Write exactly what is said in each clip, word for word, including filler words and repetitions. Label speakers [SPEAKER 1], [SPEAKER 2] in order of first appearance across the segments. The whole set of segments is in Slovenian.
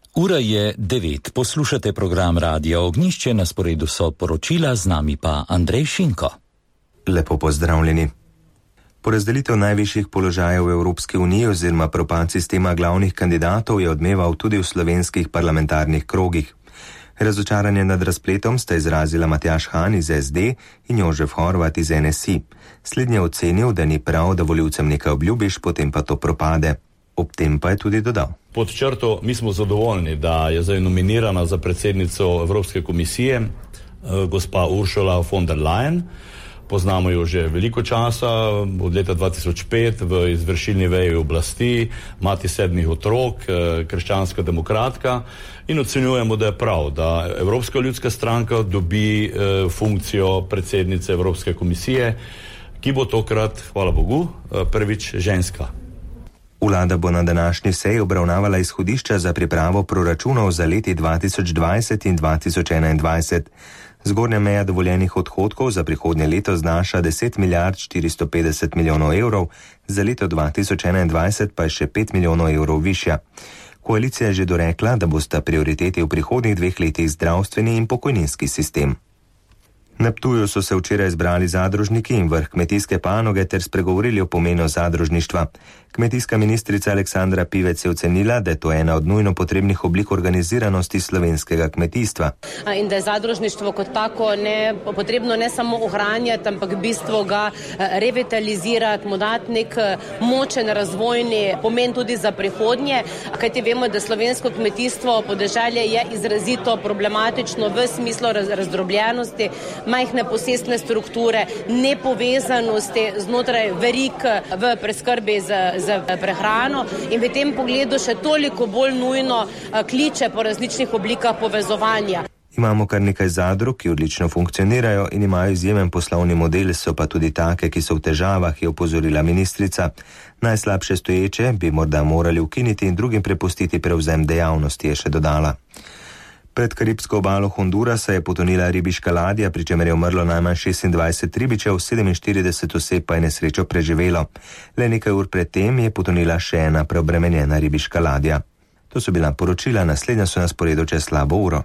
[SPEAKER 1] Ura je devet. Poslušate program Radia Ognjišče, na sporedu so poročila, z nami pa Andrej Šinko.
[SPEAKER 2] Lepo pozdravljeni. Porazdelitev najvišjih položajev v Evropski uniji oziroma propad sistema glavnih kandidatov je odmeval tudi v slovenskih parlamentarnih krogih. Razočaranje nad razpletom sta izrazila Matjaž Han iz S D in Jožef Horvat iz N S I. Slednji je ocenil, da ni prav, da volivcem nekaj obljubiš, potem pa to propade. Ob tem pa je tudi dodal.
[SPEAKER 3] Pod črto mi smo zadovoljni, da je zdaj nominirana za predsednico Evropske komisije gospa Ursula von der Leyen. Poznamo jo že veliko časa, od leta dva tisoč pet v izvršilni veji oblasti, mati sedmih otrok, krščanska demokratka in ocenjujemo, da je prav, da Evropska ljudska stranka dobi eh, funkcijo predsednice Evropske komisije, ki bo tokrat, hvala Bogu, prvič ženska.
[SPEAKER 2] Vlada bo na današnji seji obravnavala izhodišča za pripravo proračunov za leti dva tisoč dvajset in dva tisoč enaindvajset. Zgornja meja dovoljenih odhodkov za prihodnje leto znaša deset milijard štiristo petdeset milijonov evrov, za leto dva tisoč enaindvajset pa je še pet milijonov evrov višja. Koalicija je že dorekla, da bosta prioriteti v prihodnjih dveh letih zdravstveni in pokojninski sistem. Na Ptuju so se včeraj zbrali zadružniki in vrh kmetijske panoge ter spregovorili o pomenu zadružništva. Kmetijska ministrica Aleksandra Pivec je ocenila, da je to ena od nujno potrebnih oblik organiziranosti slovenskega kmetijstva.
[SPEAKER 4] In da je zadružništvo kot tako ne, potrebno ne samo ohranjati, ampak v bistvu ga revitalizirati, mu dati nek močen razvojni pomen tudi za prihodnje. Kajti vemo, da slovensko kmetijstvo podeželje je izrazito problematično v smislu raz, razdrobljenosti, majhne posestne strukture, nepovezanosti znotraj verig v preskrbi z, z prehrano in v tem pogledu še toliko bolj nujno kliče po različnih oblikah povezovanja.
[SPEAKER 2] Imamo kar nekaj zadrug, ki odlično funkcionirajo in imajo izjemen poslovni model, so pa tudi take, ki so v težavah, je opozorila ministrica. Najslabše stoječe bi morda morali ukiniti in drugim prepustiti prevzem dejavnosti, je še dodala. Pred karibsko obalo Hondurasa je potonila ribiška ladja, pri čemer je umrlo najmanj šestindvajset ribičev, sedeminštirideset oseb pa je nesrečo preživelo. Le nekaj ur pred tem je potonila še ena preobremenjena ribiška ladja. To so bila poročila, naslednja so na sporedu čez slabo uro.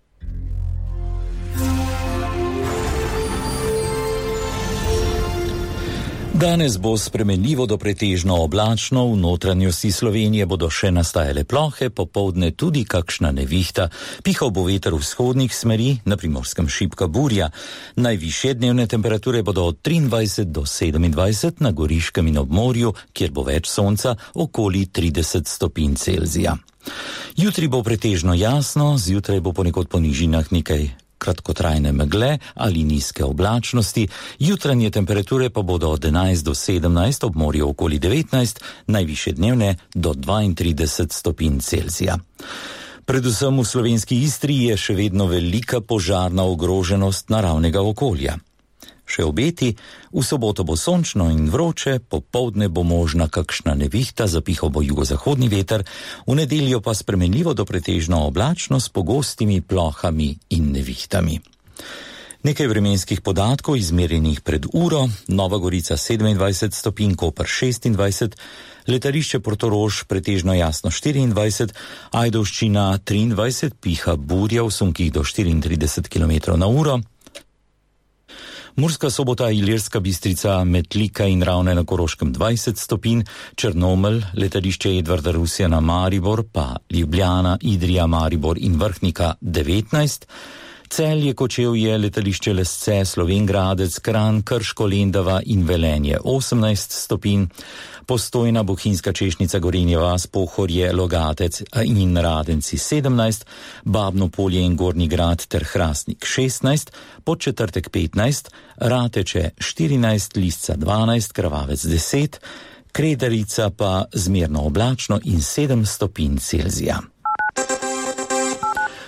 [SPEAKER 1] Danes bo spremenljivo do pretežno oblačno, v notranjosti Slovenije bodo še nastajale plohe, popoldne tudi kakšna nevihta. Pihal bo veter vzhodnih smeri, na Primorskem šibka burja. Najvišje dnevne temperature bodo od triindvajset do sedemindvajset, na Goriškem in ob morju, kjer bo več sonca, okoli trideset stopinj Celzija. Jutri bo pretežno jasno, zjutraj bo ponekod po nižinah nekaj kratkotrajne megle ali nizke oblačnosti, jutranje temperature pa bodo od enajst do sedemnajst, ob morju okoli devetnajst, najvišje dnevne do dvaintrideset stopinj Celzija. Predvsem v slovenski Istri je še vedno velika požarna ogroženost naravnega okolja. Še obeti, v soboto bo sončno in vroče, popoldne bo možna kakšna nevihta, zapihal bo jugozahodni veter, v nedeljo pa spremenljivo do pretežno oblačno s pogostimi plohami in nevihtami. Nekaj vremenskih podatkov izmerjenih pred uro: Nova Gorica sedemindvajset stopinj, Koper šestindvajset, letališče Portorož pretežno jasno štiriindvajset, Ajdovščina triindvajset, piha burja v sunkih do štiriintrideset kilometrov na uro, Murska Sobota, Ilirska Bistrica, Metlika in Ravne na Koroškem dvajset stopinj, Črnomelj, letališče Edvarda Rusjana Maribor, pa Ljubljana, Idrija, Maribor in Vrhnika devetnajst, Celje, Kočevje, letališče Lesce, Slovenj Gradec, Kranj, Krško, Lendava in Velenje osemnajst stopinj, Postojna, Bohinjska Češnica, Gorenje vas, Pohorje, Logatec in Radenci sedemnajst, Babno Polje in Gornji Grad ter Hrastnik šestnajst, Podčetrtek petnajst, Rateče štirinajst, Lisca dvanajst, Krvavec deset, Kredarica pa zmerno oblačno in sedem stopinj Celzija.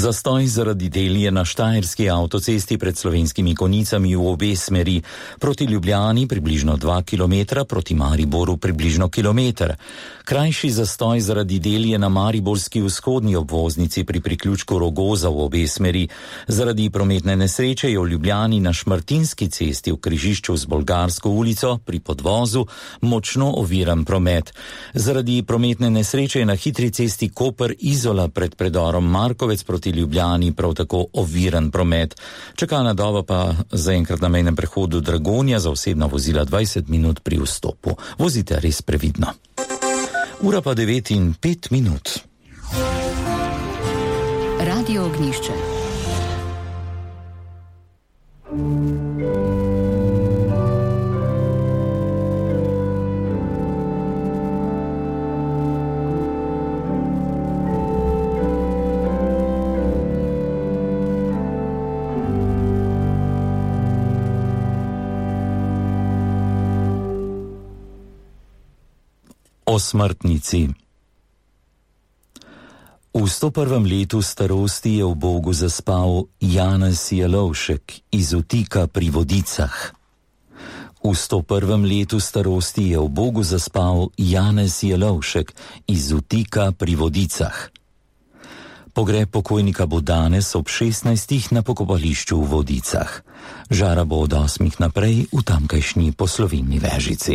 [SPEAKER 1] Zastoj zaradi del je na Štajerski avtocesti pred Slovenskimi Konjicami v obe smeri, proti Ljubljani približno dva kilometra, proti Mariboru približno kilometer. Krajši zastoj zaradi del je na mariborski vzhodni obvoznici pri priključku Rogoza v obe smeri. Zaradi prometne nesreče je v Ljubljani na Šmartinski cesti v križišču z Bolgarsko ulico pri podvozu močno oviran promet. Zaradi prometne nesreče je na hitri cesti Koper-Izola pred predorom Markovec proti Ljubljani prav tako oviran promet. Čakalna doba pa zaenkrat na mejnem prehodu Dragonja za osebna vozila dvajset minut pri vstopu. Vozite res previdno. Ura pa devet in pet minut.
[SPEAKER 5] Radio Ognjišče.
[SPEAKER 1] O smrtnici. V sto prvem letu starosti je v Bogu zaspal Janez Jelovšek iz Utika pri Vodicah. V sto prvem letu starosti je v Bogu zaspal Janez Jelovšek iz Utika pri Vodicah. Pogreb pokojnika bo danes ob šestnajstih na pokopališču v Vodicah. Žara bo od osmih naprej v tamkajšnji Poslovilni Vežici.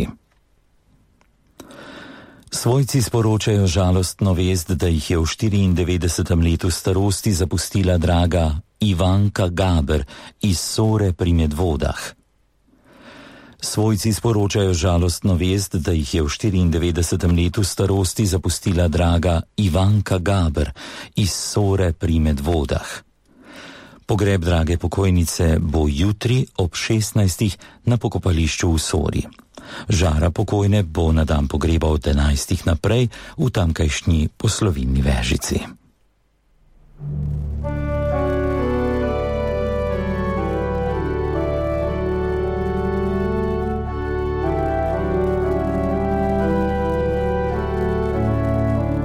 [SPEAKER 1] Svojci sporočajo žalostno vest, da jih je v štiriindevetdesetem letu starosti zapustila draga Ivanka Gaber iz Sore pri Medvodah. Svojci sporočajo žalostno vest, da jih je v štiriindevetdesetem letu starosti zapustila draga Ivanka Gaber iz Sore pri Medvodah. Pogreb drage pokojnice bo jutri ob šestnajstih na pokopališču v Sori. Žara pokojne bo na dan pogreba od enajstih naprej v tamkajšnji Poslovilni Vežici.